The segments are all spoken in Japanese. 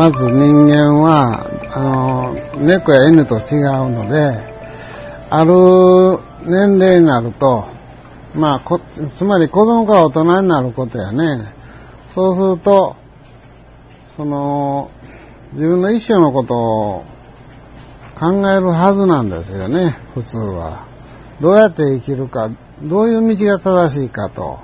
まず人間は猫や犬と違うので、ある年齢になると、つまり子供から大人になることやね。そうすると自分の一生のことを考えるはずなんですよね、普通は。どうやって生きるか、どういう道が正しいかと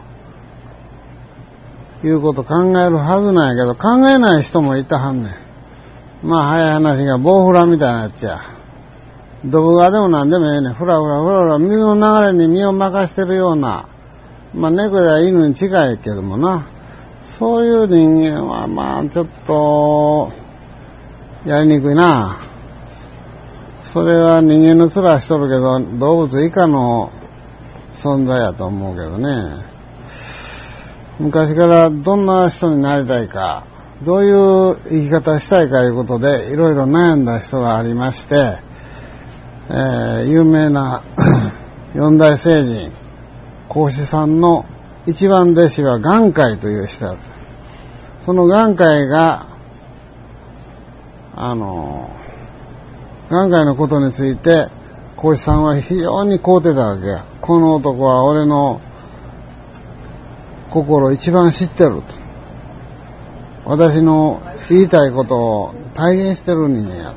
いうことを考えるはずなんやけど、考えない人もいたはんねん。早い話が棒フラみたいなやつや。どこがでも何でもええねん。ふらふら水の流れに身を任してるような、猫や犬に近いけどもな、そういう人間はちょっとやりにくいな。それは人間の面しとるけど、動物以下の存在やと思うけどね。昔からどんな人になりたいか、どういう生き方したいかいうことでいろいろ悩んだ人がありまして、有名な四大聖人孔子さんの一番弟子は眼海という人だった。その眼海が眼海のことについて孔子さんは非常に肯定たわけや。この男は俺の心を一番知ってると。私の言いたいことを体現してる人間や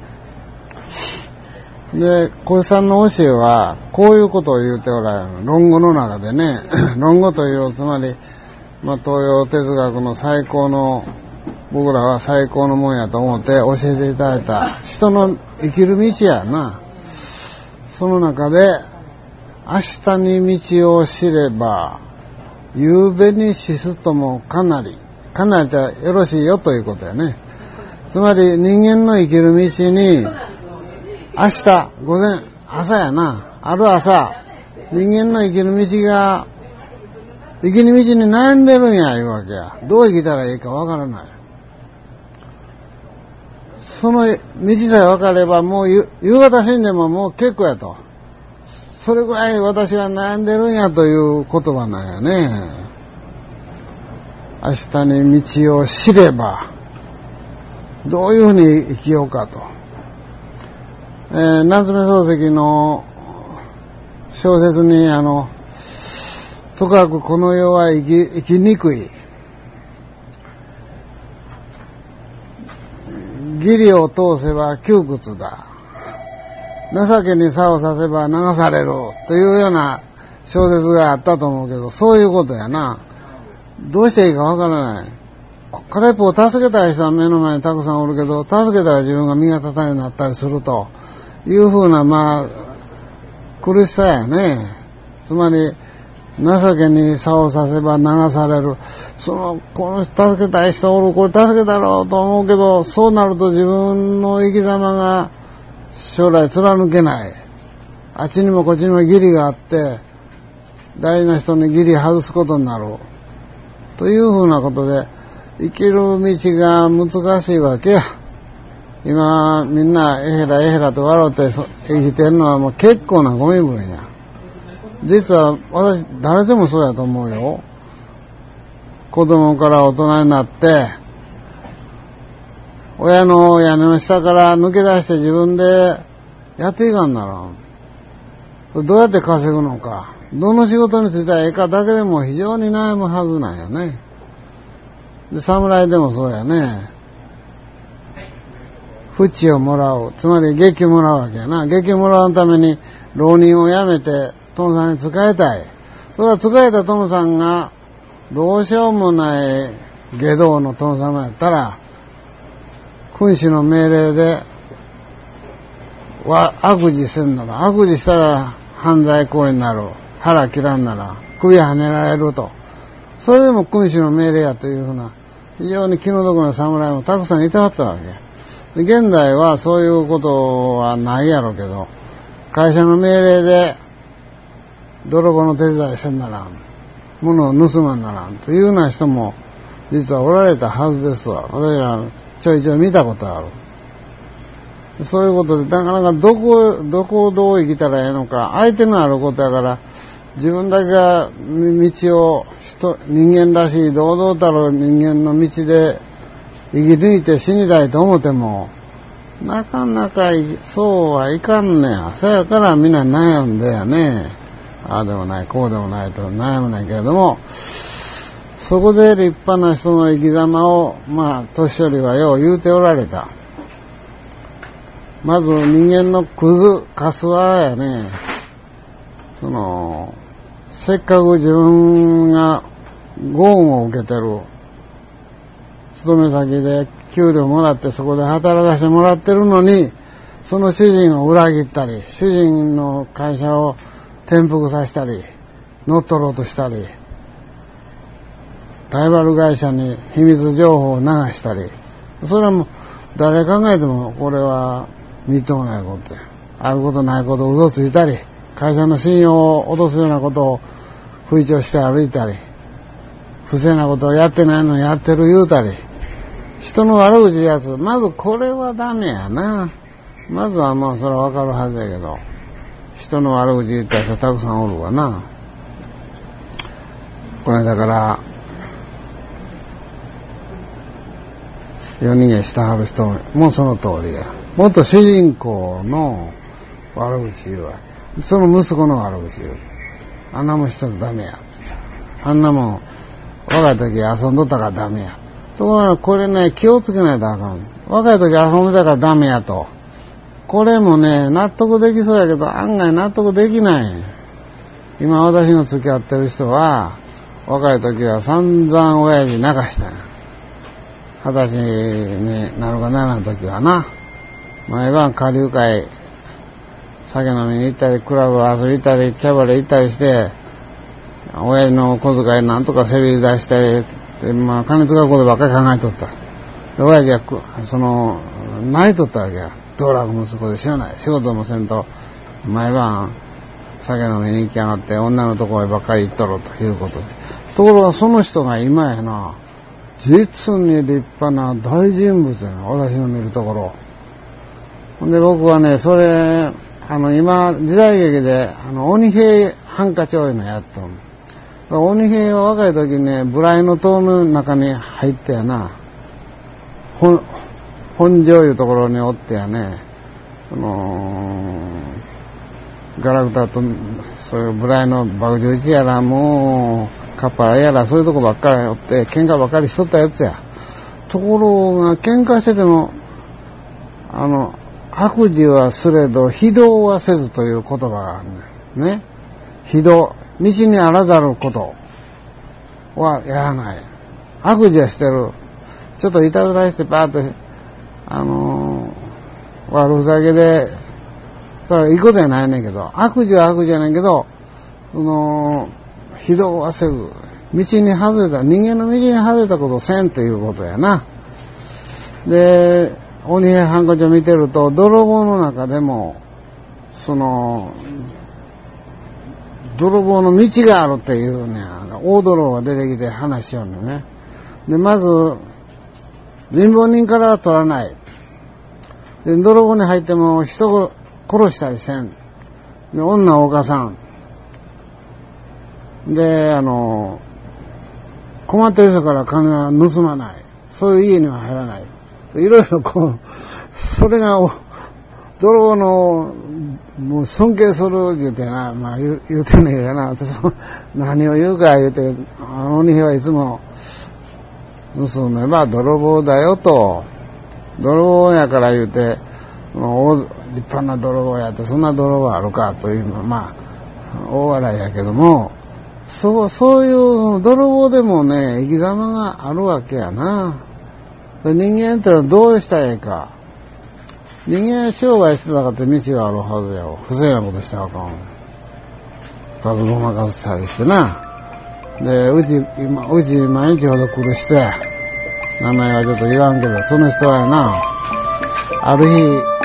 と。で、孔子さんの教えはこういうことを言うておられる。論語の中でね、論語というつまり、東洋哲学の最高の、僕らは最高のもんやと思って教えていただいた人の生きる道やな。その中で、明日に道を知れば、夕べに死すともかなりってよろしいよということやね。つまり人間の生きる道に、明日、午前、朝やな、ある朝、人間の生きる道が、生きる道に悩んでるんや、いうわけや。どう生きたらいいかわからない。その道さえ分かれば、もう夕方死んでももう結構やと。それぐらい私は悩んでるんやという言葉なんやね。明日に道を知れば、どういうふうに生きようかと。夏目漱石の小説にとかくこの世は生きにくい。義理を通せば窮屈だ。情けに竿を刺せば流されるというような小説があったと思うけど、そういうことやな。どうしていいかわからない。片一方助けたい人は目の前にたくさんおるけど、助けたら自分が身が立たなくなったりするというふうな苦しさやね。つまり情けに竿を刺せば流される。この人助けたい人おる、これ助けたろうと思うけど、そうなると自分の生き様が将来貫けない。あっちにもこっちにも義理があって、大事な人に義理外すことになる。というふうなことで、生きる道が難しいわけや。今、みんなえへらと笑って生きてるのはもう結構なご身分や。実は私、誰でもそうやと思うよ。子供から大人になって、親の屋根の下から抜け出して自分でやっていかんなら、どうやって稼ぐのか、どの仕事に就いたらええかだけでも非常に悩むはずなんやね。で、侍でもそうやね。扶持をもらう。つまり月給もらうわけやな。月給もらうために浪人を辞めて殿さんに仕えたい。それは仕えた殿さんがどうしようもない外道の殿様やったら、君主の命令で悪事せんなら、悪事したら犯罪行為になる。腹切らんなら首はねられると。それでも君主の命令やというふうな非常に気の毒な侍もたくさんいてはったわけ。現代はそういうことはないやろうけど、会社の命令で泥棒の手伝いせんならん、物を盗まんならんというような人も実はおられたはずですわ。私はちょいちょい見たことある。そういうことで、なかなかどこをどう生きたらええのか、相手のあることやから、自分だけが道を人間らしい堂々たる人間の道で生き抜いて死にたいと思っても、なかなかそうはいかんねや。そやからみんな悩んでやね。ああでもない、こうでもないと悩むねんけれども、そこで立派な人の生き様を、年寄りはよう言うておられた。まず人間のカスはやね、せっかく自分がご恩を受けてる、勤め先で給料もらってそこで働かせてもらってるのに、その主人を裏切ったり、主人の会社を転覆させたり、乗っ取ろうとしたり、ライバル会社に秘密情報を流したり、それはもう誰考えてもこれはみっともないことや。あることないことを嘘ついたり、会社の信用を落とすようなことを吹聴して歩いたり、不正なことをやってないのにやってる言うたり、人の悪口言うやつ、まずこれはダメやな。まずはそれはわかるはずやけど、人の悪口言った人たくさんおるわな。これだから、夜逃げしてはる人もその通りや。もっと主人公の悪口言うわ。その息子の悪口言う。あんなもんしたらダメや。あんなもん若い時遊んどったからダメや。ところがこれね、気をつけないとあかん。若い時遊んでたからダメやと。これもね、納得できそうやけど案外納得できない。今私の付き合ってる人は、若い時は散々親父泣かしたんや。20歳になるかならん時はな。毎晩下流会、酒飲みに行ったり、クラブ遊び行ったり、キャバレー行ったりして、親父の小遣いなんとかせびり出したり、金使うことばっかり考えとった。で、親父は、泣いとったわけや。道楽息子で知らない。仕事もせんと、毎晩、酒飲みに行きやがって、女のところへばっかり行っとるということで。ところがその人が今やな、実に立派な大人物やな、私の見るところ。ほんで僕はね、それ、今、時代劇で、鬼平犯科帳いうのやっとる。鬼平は若い時にね、無頼の塔の中に入ってやな、本庄いうところにおってやね、ガラクタと、そういう無頼の爆竹一やら、もう、カッパラやら、そういうとこばっかりおって、喧嘩ばっかりしとったやつや。ところが、喧嘩してても、悪事はすれど、非道はせずという言葉があるね。非道、道にあらざることはやらない。悪事はしてる。ちょっといたずらしてパーッと、悪ふざけで、それはいいことやないねんけど、悪事は悪事やねんけど、非道はせず、道に外れた、人間の道に外れたことをせんということやな。で、鬼平犯科帳見てると、泥棒の中でも、泥棒の道があるっていうね、大泥棒が出てきて話しようのね。で、まず、貧乏人からは取らない。で、泥棒に入っても人を殺したりせん。で、女を犯さん。で、困ってる人から金は盗まない。そういう家には入らない。いろいろそれが、泥棒の、もう尊敬する言うてな、言うてんねんけどな、何を言うか言うて、鬼平はいつも、盗めば泥棒だよと、泥棒やから言うて、立派な泥棒やって、そんな泥棒あるかというのは、大笑いやけども、そういう泥棒でもね、生き様があるわけやな。人間ってのはどうしたらいいか。人間商売してたかって道があるはずやわ。不正なことしたらあかん。数ごまかしたりしてな。で、うち毎日ほど来る人や。名前はちょっと言わんけど、その人はやな、ある日、